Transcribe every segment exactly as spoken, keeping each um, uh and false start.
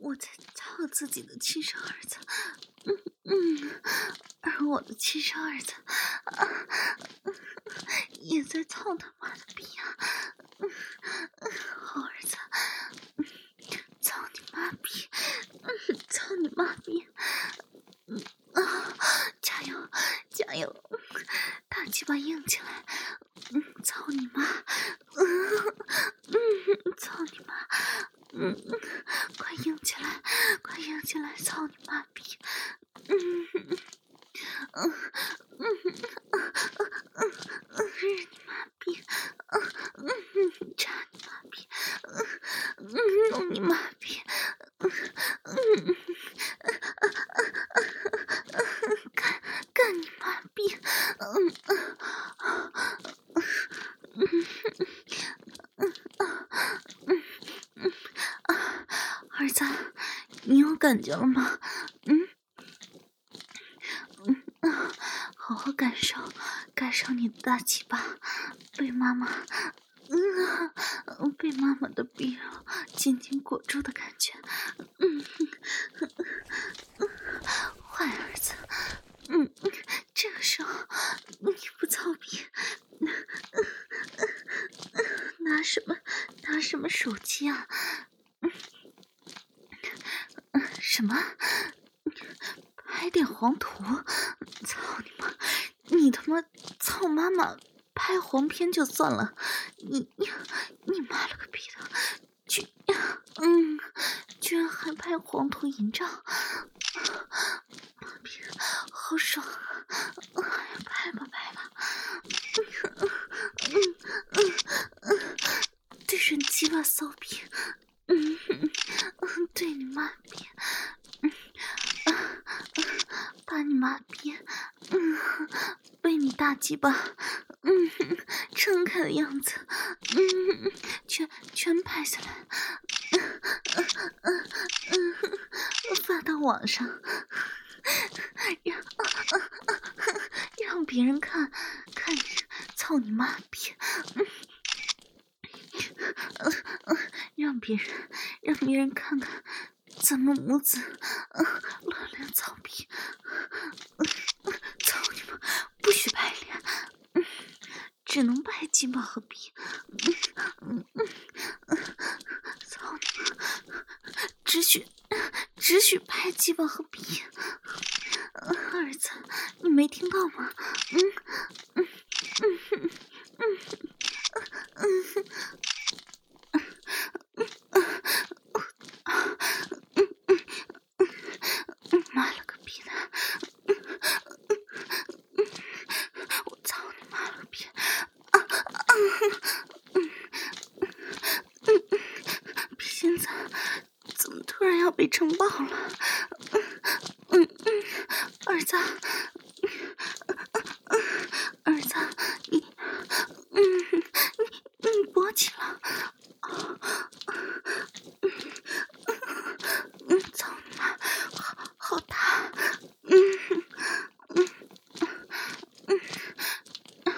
我在操自己的亲生儿子，嗯嗯，而我的亲生儿子啊，也在操他妈的逼啊！嗯嗯，好儿子，嗯，操你妈逼！嗯，操你妈逼！嗯啊，加油加油！大鸡巴硬起来！嗯，操你妈！嗯嗯，操你妈！嗯嗯，快硬起来，快硬起来！操你妈逼！嗯嗯嗯嗯嗯嗯嗯，日你妈逼！嗯嗯嗯，插你妈逼！嗯嗯，弄你妈逼！嗯嗯嗯，干干你妈逼！嗯嗯嗯嗯嗯嗯啊，儿子，你有感觉了吗？嗯嗯啊，好好感受，感受你的大鸡巴被妈妈，嗯啊，被妈妈的逼肉紧紧裹住的感觉。嗯嗯嗯，坏儿子，嗯嗯，这个时候你不操逼，嗯嗯嗯，拿什么拿什么手机啊？嗯嗯，什么？拍点黄图？操你妈！你他妈操妈妈拍黄片就算了，你你你妈了个逼的，居嗯，居然还拍黄图淫照，妈逼，好爽啊！哎呀，拍吧拍吧，嗯嗯嗯嗯，对准鸡巴骚逼，嗯嗯嗯，对你妈逼，嗯啊嗯，把你妈逼，嗯，被你大鸡巴，嗯，撑开的样子，嗯，全全拍下来，嗯嗯嗯嗯，发到网上，让让别人看看，操你妈逼，嗯嗯嗯，让别人让别人看看咱们母子，嗯，乱伦操逼，嗯嗯，操你妈，不许拍脸，嗯，只能拍鸡巴和逼，嗯嗯嗯嗯，操你妈，只许只许拍鸡巴和逼，嗯，儿子，你没听到吗？嗯嗯嗯嗯嗯嗯嗯嗯，妈了个逼的！嗯嗯嗯，我操你妈了个逼！啊啊嗯嗯嗯嗯，逼心子怎么突然要被撑爆了？嗯嗯嗯，儿子，儿子，你嗯你你勃起了！啊嗯嗯，操你妈，好好大！嗯嗯嗯嗯，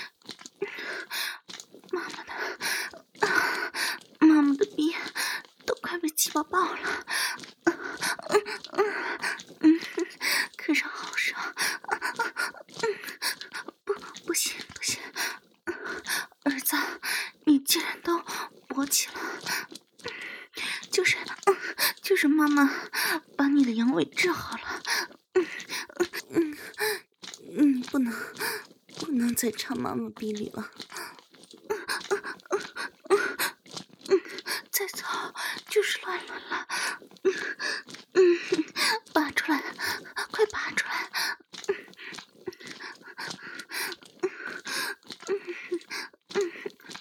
妈妈的，啊妈妈的逼都快被鸡巴爆了！嗯嗯嗯，可是好爽！嗯，不不行不行，儿子，你既然都勃起了，就是嗯，就是妈妈把你的阳痿治好了，嗯嗯嗯，你不能不能再插妈妈逼里了，嗯，再操就是乱伦了，嗯嗯，拔出来，快拔出来，嗯嗯嗯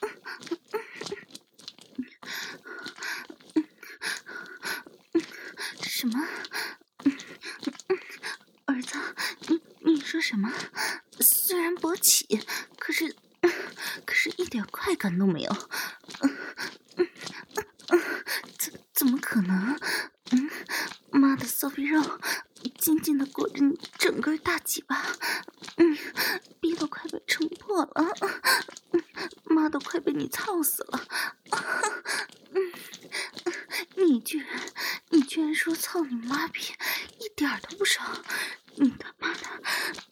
嗯嗯，什么？嗯嗯，儿子，你你说什么？虽然勃起，可是可是一点快感都没有。嗯嗯嗯，怎怎么可能？嗯，妈的骚逼肉紧紧的裹着你整个大鸡巴，嗯，逼都快被撑破了，嗯，妈都快被你操死了。嗯，你居然你居居然说操你妈逼，一点儿都不爽！你他妈的，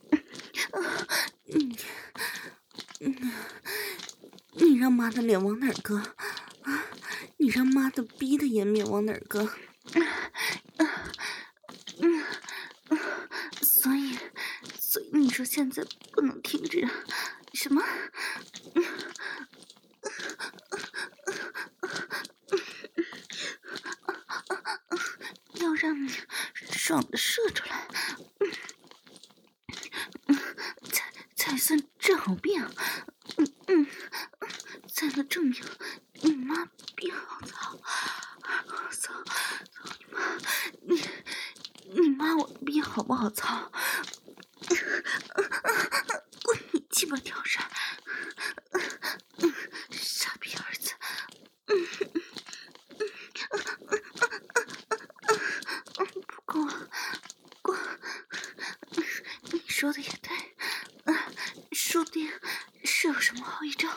你你你让妈的脸往哪儿搁啊？你让妈的逼的颜面往哪儿搁？所以，所以你说现在不能停止什么？要让你爽的射出来，才才算治好病，嗯嗯，才能证明你妈逼好操，我操，操你妈，你你妈我逼好不好操？滚你鸡巴屌事！傻逼儿子！不过，不过，你说的也对，说不定是有什么后遗症。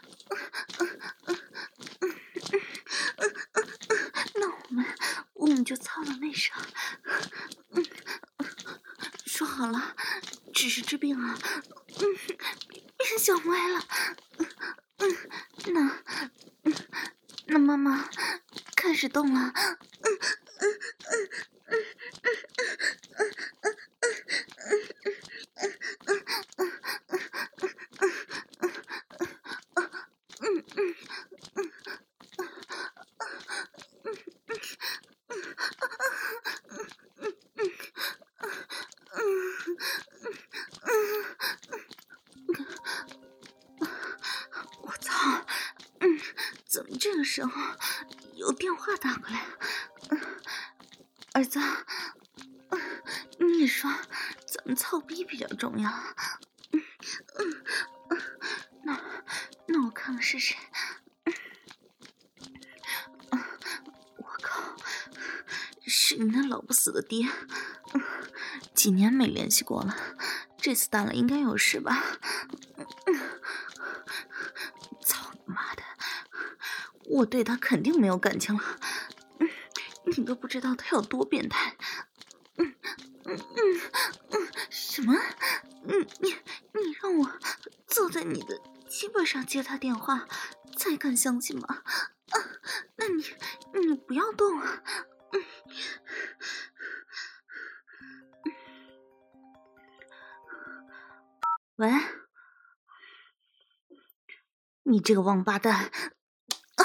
那我们，我们就操到那时候。说好了，只是治病啊，嗯，别想歪了。嗯，那，那妈妈开始动了。嗯嗯嗯嗯嗯嗯嗯我操！嗯，怎么这个时候有电话打过来？嗯，儿子，嗯，你说怎么操逼比较重要？嗯嗯嗯，那那我看看是谁？嗯，我靠，是你那老不死的爹！嗯，几年没联系过了，这次打来应该有事吧？嗯，操你妈的！我对他肯定没有感情了。嗯，你都不知道他有多变态。嗯嗯嗯嗯，什么？你你你让我坐在你的鸡巴上接他电话，才敢相信吗？啊，那你你不要动啊！嗯。喂，你这个王八蛋！啊，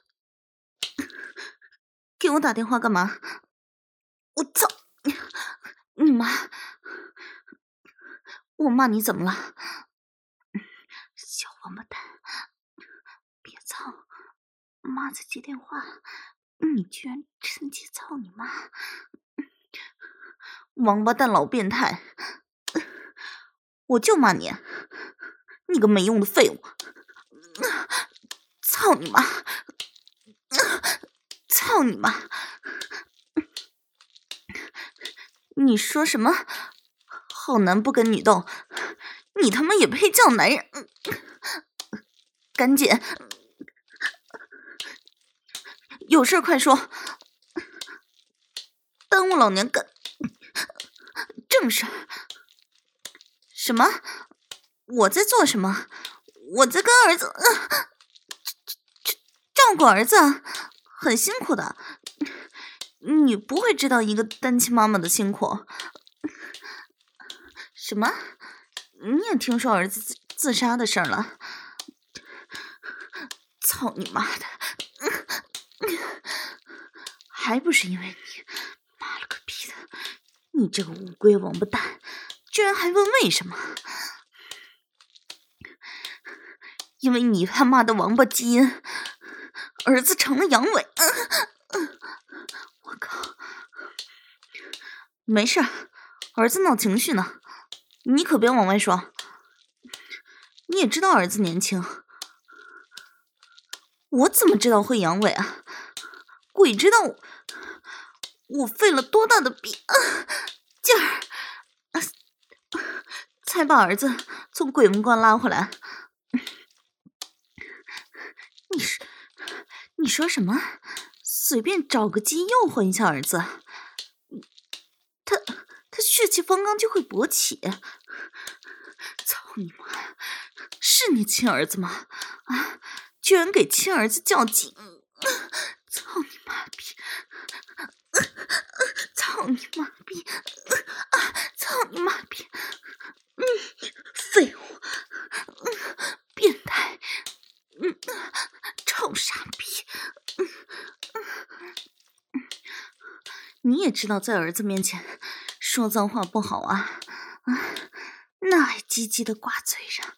给我打电话干嘛？我操！你妈！我骂你怎么了？小王八蛋！别操！妈在接电话，你居然趁机操你妈！王八蛋老变态！我就骂你，你个没用的废物！操你妈！操你妈！你说什么？好男不跟女斗，你他妈也配叫男人？赶紧，有事快说，耽误老娘干正事。什么？我在做什么？我在跟儿子、呃、照顾儿子，很辛苦的。你不会知道一个单亲妈妈的辛苦。什么？你也听说儿子自自杀的事儿了？操你妈的！还不是因为你，妈了个逼的！你这个乌龟王八蛋，居然还问为什么？因为你他妈的王八基因，儿子成了阳痿。我靠！没事，儿子闹情绪呢，你可别往外说。你也知道儿子年轻，我怎么知道会阳痿啊？鬼知道我我费了多大的逼、啊、劲儿、啊，才把儿子从鬼门关拉回来。你说你说什么？ 随便找个机诱惑一下儿子，他他血气方刚就会勃起。操你妈呀！是你亲儿子吗？啊，居然给亲儿子较劲！操你妈逼！操你妈逼！啊！操你妈逼！嗯，废物！嗯，变态！嗯，臭傻逼！嗯嗯，你也知道在儿子面前说脏话不好啊！啊，那还唧唧的挂嘴上。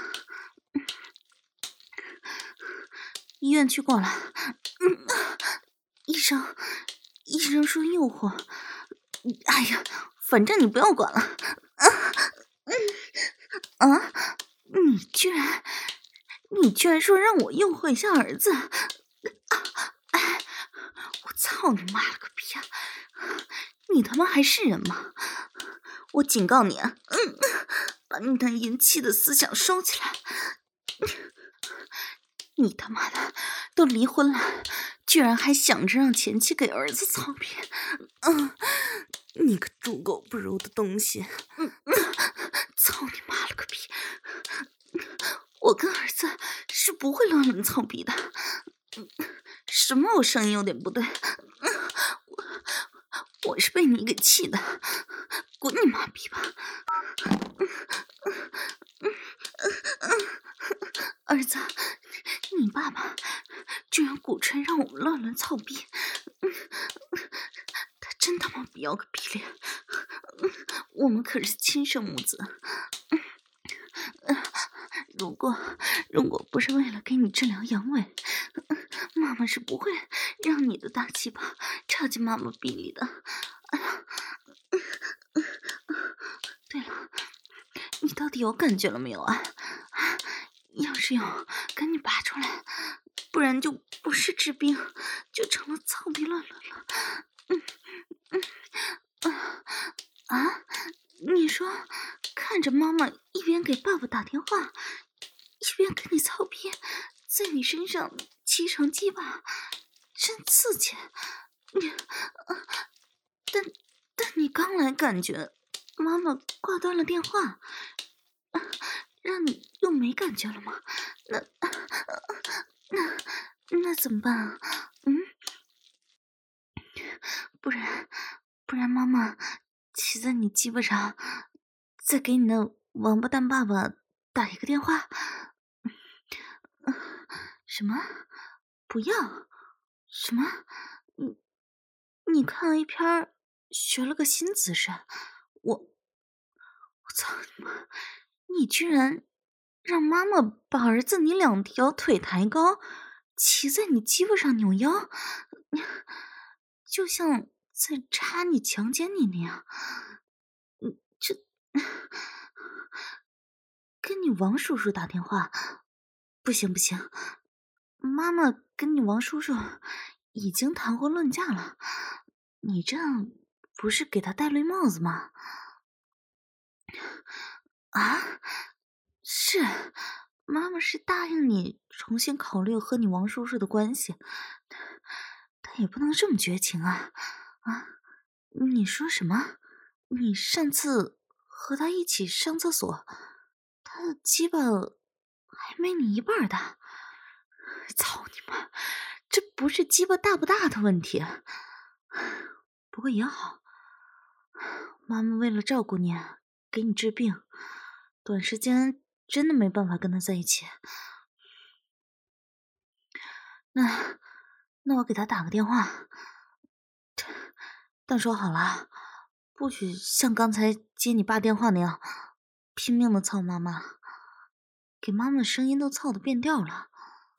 医院去过了，嗯，医生，医生说诱惑。哎呀，反正你不要管了。啊，嗯，啊，你居然，你居然说让我诱惑一下儿子！啊，哎，我操你妈了个逼啊！你他妈还是人吗？我警告你啊，嗯，把你那淫气的思想收起来。你他妈的都离婚了，居然还想着让前妻给儿子操遍！嗯，你个猪狗不如的东西！嗯，操你妈了个逼！我跟儿子是不会乱伦操逼的。什么？我声音有点不对？我我是被你给气的，滚你妈逼吧！儿子，你爸爸居然鼓吹让我们乱伦操逼，他真他妈不要个逼脸！我们可是亲生母子，如果如果不是为了给你治疗阳痿，妈妈是不会让你的大鸡巴插进妈妈逼里的。哎呀，对了，你到底有感觉了没有啊？要是有，赶紧拔出来，不然就不是治病，就成了操逼乱伦了。嗯嗯啊啊！你说看着妈妈一边给爸爸打电话，一边跟你操逼，在你身上骑乘鸡巴，真刺激。你、啊、但但你刚来感觉妈妈挂断了电话，啊，让你又没感觉了吗？那那那怎么办啊？嗯，不然不然妈妈骑在你鸡巴上，再给你那王八蛋爸爸打一个电话。什么？不要？什么？你你看了一篇，学了个新姿势？我我操你妈！你居然让妈妈把儿子你两条腿抬高，骑在你鸡巴上扭腰，就像在插你强奸你那样。嗯，这跟你王叔叔打电话，不行不行，妈妈跟你王叔叔已经谈婚论嫁了，你这样不是给他戴绿帽子吗？啊，是，妈妈是答应你重新考虑和你王叔叔的关系，但也不能这么绝情啊！啊，你说什么？你上次和他一起上厕所，他的鸡巴还没你一半大。操你妈！这不是鸡巴大不大的问题，不过也好，妈妈为了照顾你，给你治病，短时间真的没办法跟他在一起。那那我给他打个电话，但说好了，不许像刚才接你爸电话那样拼命的操妈妈，给妈妈的声音都操得变调了。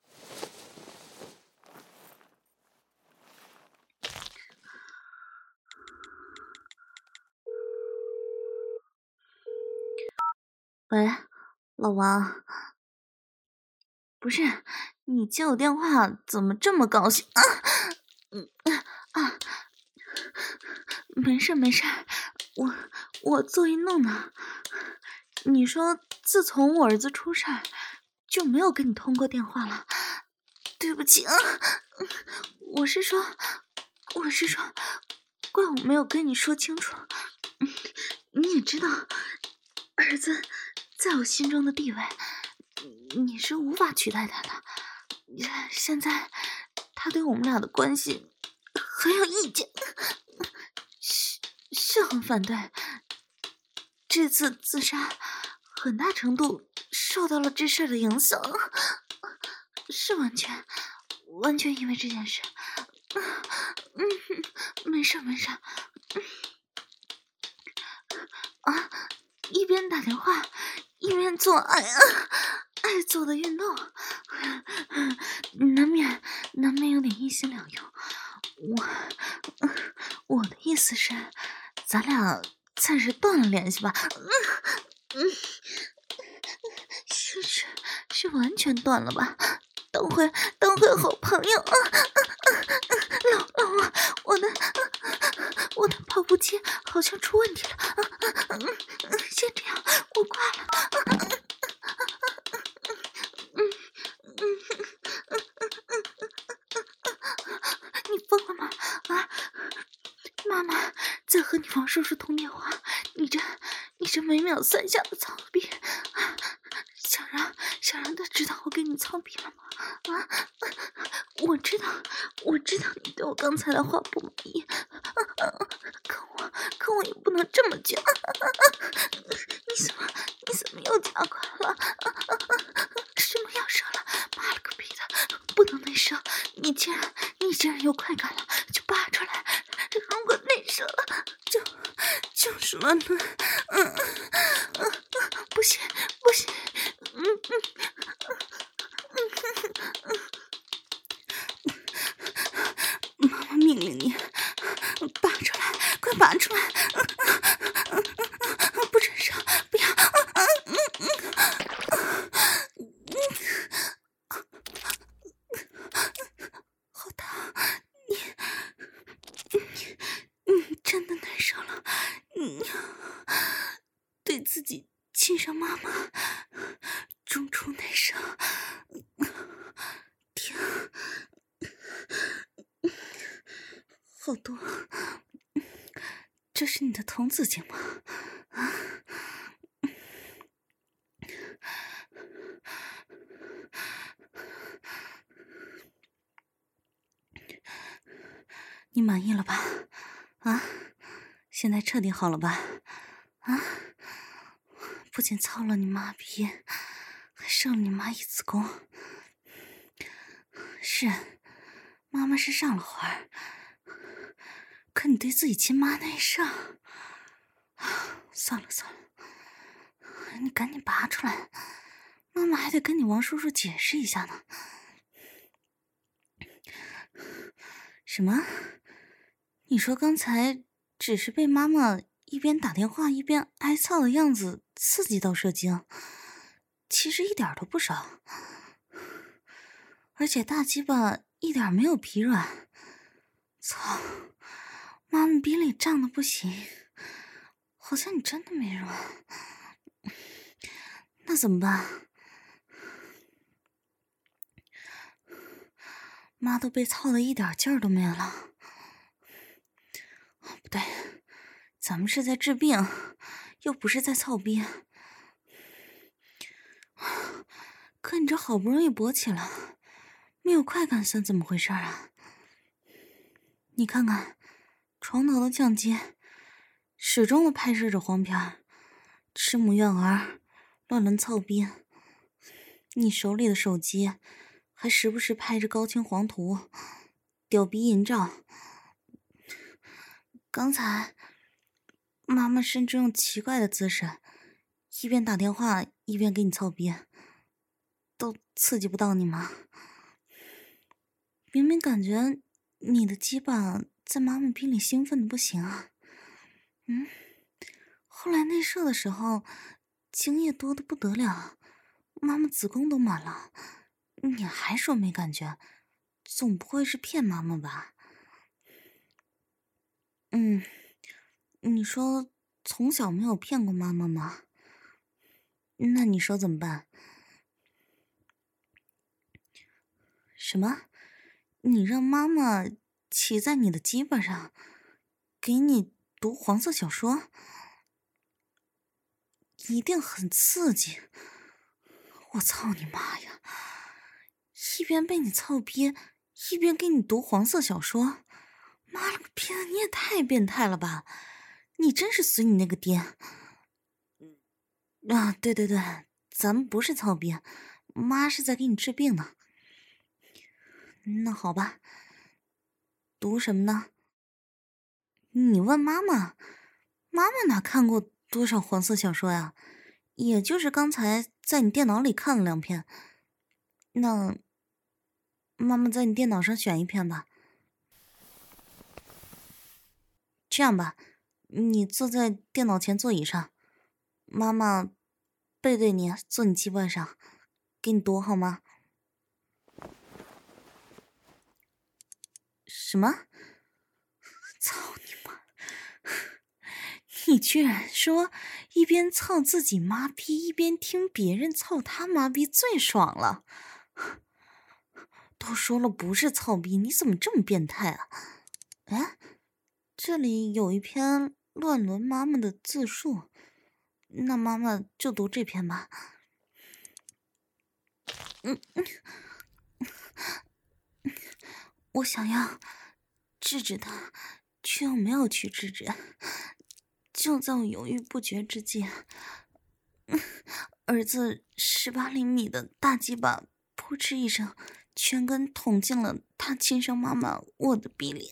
喂，老王，不是你接我电话怎么这么高兴啊？嗯啊，没事没事，我我做运动呢。你说自从我儿子出事就没有跟你通过电话了，对不起啊， 我是说，我是说，怪我没有跟你说清楚。你也知道，儿子在我心中的地位，你是无法取代他的。现在他对我们俩的关系很有意见，是是很反对。这次自杀很大程度受到了这事儿的影响，是完全完全因为这件事。嗯，没事没事。啊，一边打电话一边做爱啊，爱做的运动，难免难免有点一心两用。我我的意思是，咱俩暂时断了联系吧。嗯嗯，是是是完全断了吧？当回当回好朋友啊！老老王，我的我的跑步机好像出问题了。嗯嗯，先这样，我挂了。嗯嗯你疯了吗？啊！妈妈在和你王叔叔通电话，你这你这每秒三下的操逼，想让想让他知道我给你操逼了吗？啊！我知道我知道你对我刚才的话不满意，可我可我也不能这么倔。你怎么你怎么又加快了？什么要射了？妈了个逼的，不能内射！你既然你既然有快感了，就拔出来。如果内射了，就就是乱伦。嗯嗯嗯，不行不行，嗯嗯嗯嗯，妈妈命令你拔出来，快拔出来！不准射，不要！嗯嗯嗯，好疼！你你你真的难受了？你对自己亲生妈妈中出内射，天，好多！这是你的童子经吗？啊！你满意了吧？啊，现在彻底好了吧？啊，不仅操了你妈逼，还射了你妈一子宫。是，妈妈是上了环，可你对自己亲妈内射，算了算了，你赶紧拔出来，妈妈还得跟你王叔叔解释一下呢。什么？你说刚才只是被妈妈一边打电话一边挨操的样子刺激到射精，其实一点都不少，而且大鸡巴一点没有疲软。操，妈妈逼里胀的不行，好像你真的没软。那怎么办？妈都被操的一点劲儿都没有了。不对，咱们是在治病，又不是在操逼。可你这好不容易勃起了，没有快感算怎么回事啊？你看看，床头的相机始终都拍摄着黄片，吃母怨儿，乱伦操逼。你手里的手机还时不时拍着高清黄图，屌逼淫照。刚才妈妈甚至用奇怪的姿势，一边打电话一边给你操逼，都刺激不到你吗？明明感觉你的鸡巴在妈妈逼里兴奋的不行啊。嗯，后来内射的时候，精液多的不得了，妈妈子宫都满了，你还说没感觉？总不会是骗妈妈吧？嗯，你说从小没有骗过妈妈吗？那你说怎么办？什么？ 你让妈妈骑在你的鸡巴上，给你读黄色小说，一定很刺激。我操你妈呀！一边被你操憋，一边给你读黄色小说，妈了个逼的，你也太变态了吧！你真是随你那个爹。啊，对对对，咱们不是操憋，妈是在给你治病呢。那好吧，读什么呢？你问妈妈，妈妈哪看过多少黄色小说呀？也就是刚才在你电脑里看了两篇。那妈妈在你电脑上选一篇吧。这样吧，你坐在电脑前座椅上，妈妈背对你，坐你鸡巴上，给你读好吗？什么？操你妈！你居然说一边操自己妈逼，一边听别人操他妈逼最爽了？都说了不是操逼，你怎么这么变态啊？哎，这里有一篇乱伦妈妈的自述，那妈妈就读这篇吧。嗯嗯，我想要制止他，却又没有去制止。就在我犹豫不决之际，儿子十八厘米的大鸡巴扑哧一声，全根捅进了他亲生妈妈我的逼里。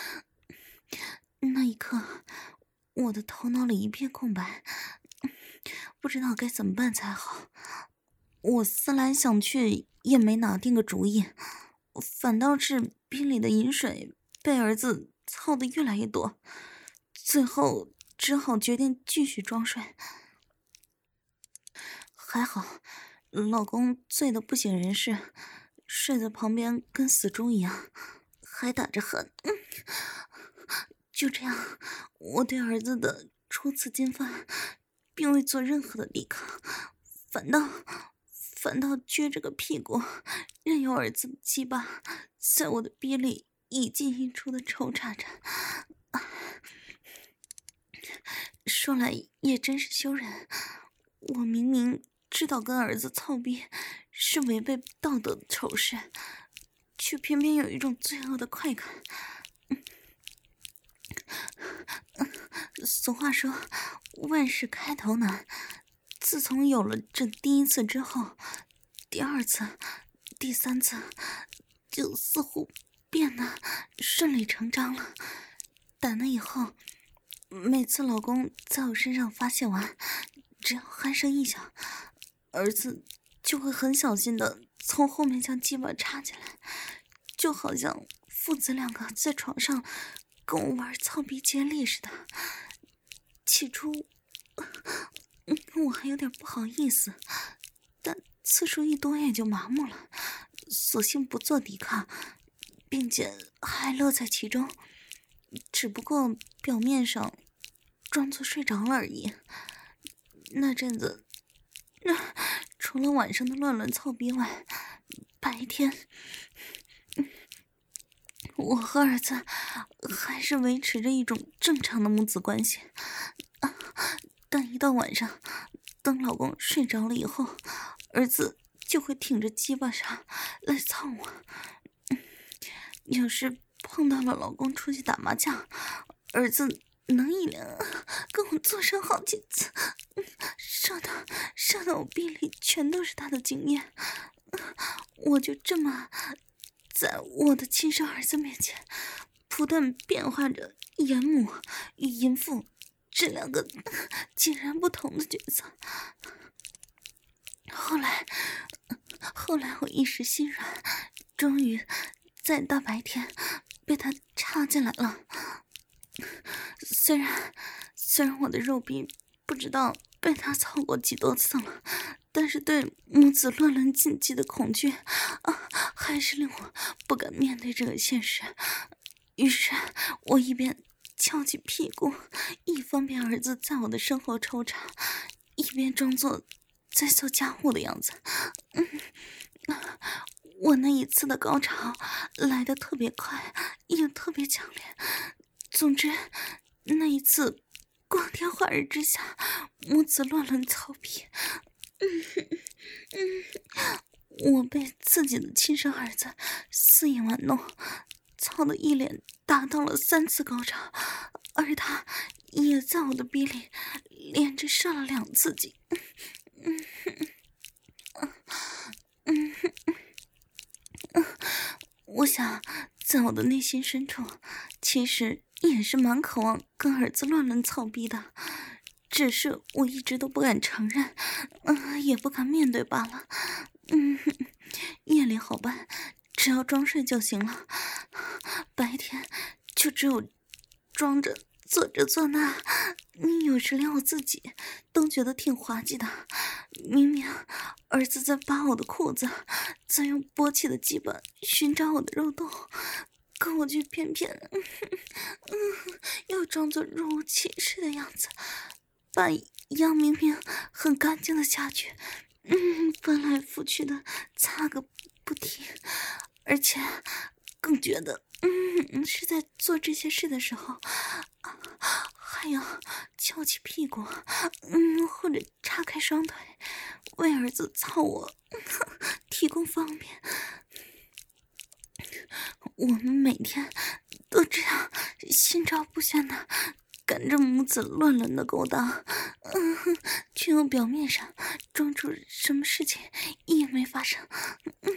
那一刻，我的头脑里一片空白，不知道该怎么办才好。我思来想去，也没拿定个主意，反倒是逼里的饮水被儿子操得越来越多，最后只好决定继续装睡。还好，老公醉得不省人事，睡在旁边跟死猪一样，还打着鼾。嗯，就这样，我对儿子的初次进犯并未做任何的抵抗，反倒反倒撅着个屁股，任由儿子的鸡巴在我的逼里一进一出的抽插着。说来也真是羞人，我明明知道跟儿子操逼是违背道德的丑事，却偏偏有一种罪恶的快感。俗话说，万事开头难。自从有了这第一次之后，第二次、第三次就似乎变得顺理成章了。打那以后，每次老公在我身上发泄完，只要鼾声一响，儿子就会很小心的从后面将鸡巴插进来，就好像父子两个在床上跟我玩操逼接力似的。起初我还有点不好意思，但次数一多也就麻木了，索性不做抵抗，并且还乐在其中，只不过表面上装作睡着了而已。那阵子，那除了晚上的乱伦操逼外，白天我和儿子还是维持着一种正常的母子关系，啊，但一到晚上，等老公睡着了以后，儿子就会挺着鸡巴上来操我。有时碰到了老公出去打麻将，儿子能一连跟我做上好几次，射到射到我臂里全都是他的精液，我就这么在我的亲生儿子面前不断变化着严母与淫妇这两个截然不同的角色。后来后来我一时心软，终于在大白天被他插进来了。虽然虽然我的肉壁不知道被他操过几多次了，但是对母子乱伦禁忌的恐惧啊，还是令我不敢面对这个现实。于是我一边翘起屁股，以方便儿子在我的身后抽插，一边装作在做家务的样子。嗯， 我那一次的高潮来得特别快，也特别强烈。总之，那一次光天化日之下，母子乱伦操逼，嗯嗯，我被自己的亲生儿子肆意玩弄，操得一连达到了三次高潮，而他也在我的逼里连着射了两次精。嗯嗯嗯嗯，我想，在我的内心深处，其实也是蛮渴望跟儿子乱伦操逼的，只是我一直都不敢承认，嗯，也不敢面对罢了。嗯，夜里好办，只要装睡就行了，白天就只有装着做这做那，你有时连我自己都觉得挺滑稽的。明明儿子在扒我的裤子，在用勃起的鸡巴寻找我的肉洞，可我却偏偏嗯嗯要装作若无其事的样子，把杨明明很干净的下去嗯翻来覆去的擦个不停，而且更觉得嗯是在做这些事的时候还要翘起屁股，嗯，或者叉开双腿，为儿子操我提供方便。我们每天都这样心照不宣的赶着母子乱伦的勾当，嗯，却又表面上装出什么事情也没发生。嗯，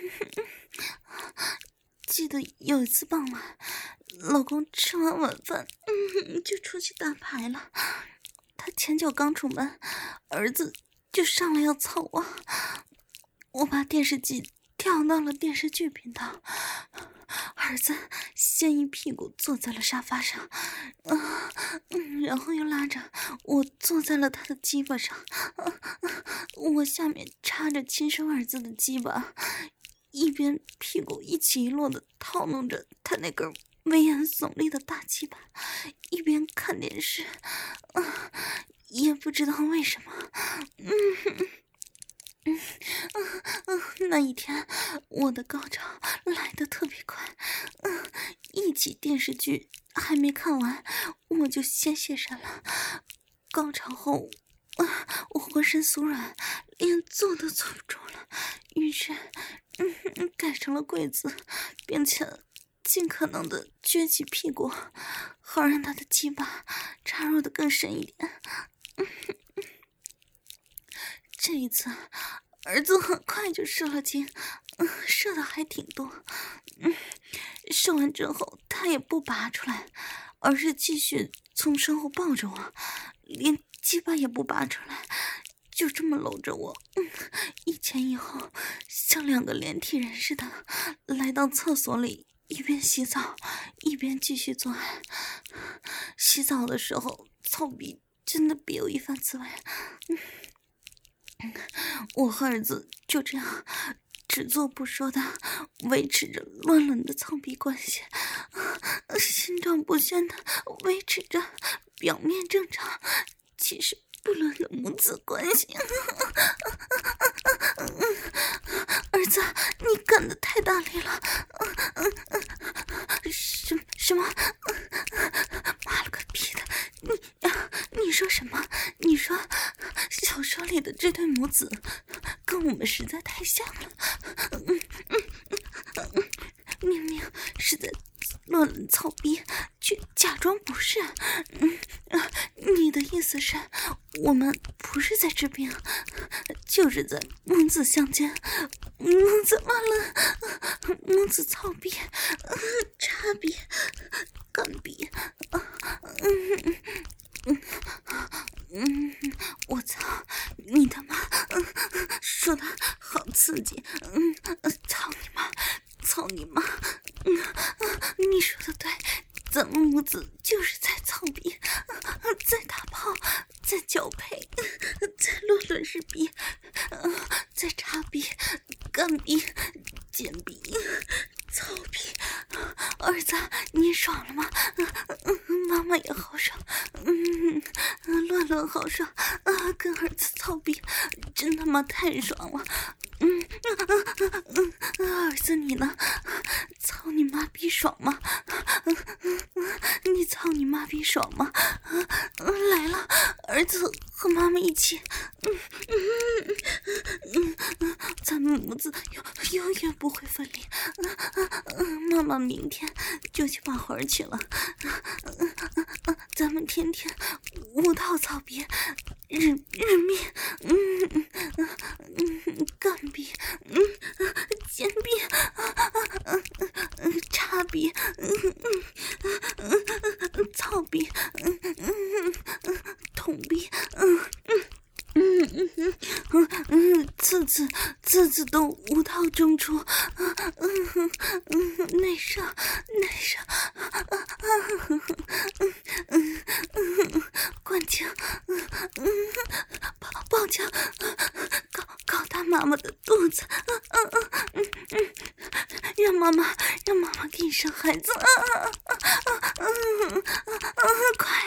记得有一次傍晚，老公吃完晚饭，嗯，就出去打牌了。他前脚刚出门，儿子就上来要操我。我把电视机调到了电视剧频道，儿子先一屁股坐在了沙发上，呃嗯，然后又拉着我坐在了他的鸡巴上，呃我下面插着亲生儿子的鸡巴，一边屁股一起一落的套弄着他那根威严耸立的大鸡巴，一边看电视，呃、也不知道为什么，嗯嗯嗯嗯，那一天我的高潮来得特别快，嗯，一集电视剧还没看完，我就先泄身了。高潮后，啊，我浑身酥软，连坐都坐不住了，于是，嗯，改成了跪姿，并且尽可能的撅起屁股，好让他的鸡巴插入的更深一点。嗯这一次，儿子很快就射了精，嗯，射的还挺多。嗯，射完之后，他也不拔出来，而是继续从身后抱着我，连鸡巴也不拔出来，就这么搂着我，嗯，一前一后，像两个连体人似的，来到厕所里，一边洗澡，一边继续做爱。洗澡的时候，操逼真的别有一番滋味。嗯。我和儿子就这样只做不说的维持着乱伦的操逼关系，心照不宣的维持着表面正常其实不伦的母子关系。儿子，你干得太大力了！什什么？妈了个逼的！你你说什么？你说小说里的这对母子跟我们实在太像了。嗯嗯嗯，明明是在乱伦操逼，却假装不是。嗯，你的意思是，我们不是在治病，就是在母子相见，母子乱伦，母子操逼，插逼，干逼。嗯嗯嗯，我操，你他妈，嗯，说的好刺激，嗯，操你妈，操你妈，嗯，你说的对，咱们母子就是在操逼，在打炮，在交配，在乱伦日逼，在插逼，干逼，贱逼，操逼。儿子，你爽了吗？妈妈也好爽，嗯，乱伦好爽啊！跟儿子操逼，真他妈太爽了，嗯嗯，儿子别爽吗？嗯，来了，儿子和妈妈一起，嗯嗯嗯嗯，咱们母子永永远不会分离。嗯嗯嗯，妈妈明天就去把魂去了。嗯嗯嗯，咱们天天舞蹈草编，日日密，嗯嗯嗯嗯，干壁，嗯嗯，肩壁，嗯嗯嗯，插壁，嗯嗯嗯嗯，草壁，嗯嗯嗯，筒壁，嗯嗯。嗯嗯嗯嗯嗯，次次次次都舞蹈中出，嗯嗯嗯，内伤内伤，嗯嗯嗯嗯嗯，关静，嗯嗯，抱抱着，搞搞大妈妈的肚子，嗯嗯嗯嗯嗯，让妈妈让妈妈给你生孩子，嗯嗯嗯嗯嗯，快